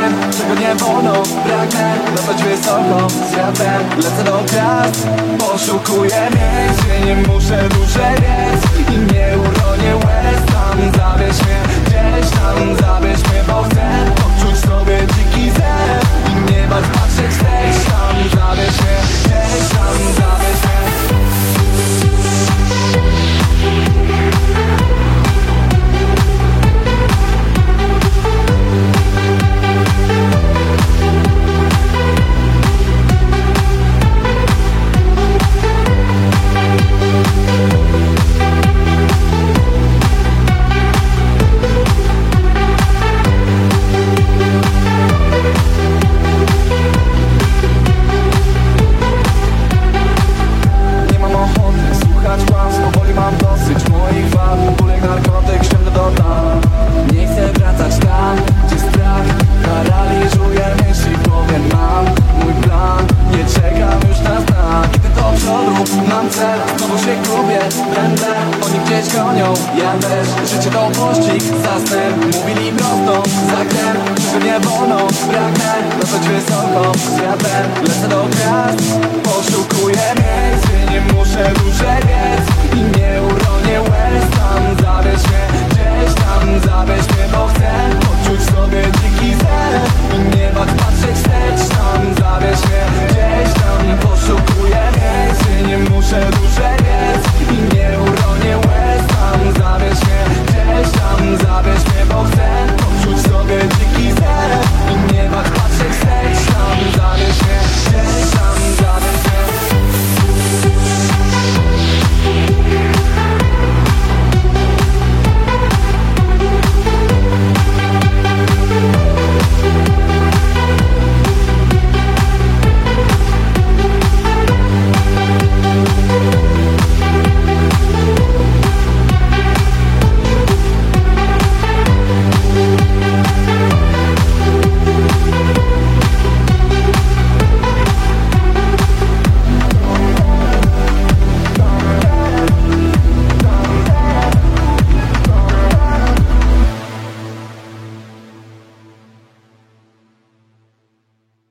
wiem, czego nie wolno. Pragnę latać wysoko z wiatrem, lecę do gwiazd. Poszukuję miejsc, gdzie nie muszę dłużej biec i nie uronię łez. Tam zabierz mnie, gdzieś tam zabierz mnie, bo chcę poczuć sobie dziki zew i nie bać patrzeć wstecz. Tam zabierz mnie, gdzieś tam zabierz mnie. Znowu się gubię, będę, oni gdzieś gonią. Ja też, życie to pościg za snem. Mówili prosto, za grem, czego nie wolno. Pragnę latać wysoko z wiatrem, lecę do gwiazd. Poszukuję miejsc, gdzie nie muszę dłużej biec i nie uronię łez. Tam zabierz mnie, gdzieś tam zabierz mnie, bo chcę poczuć sobie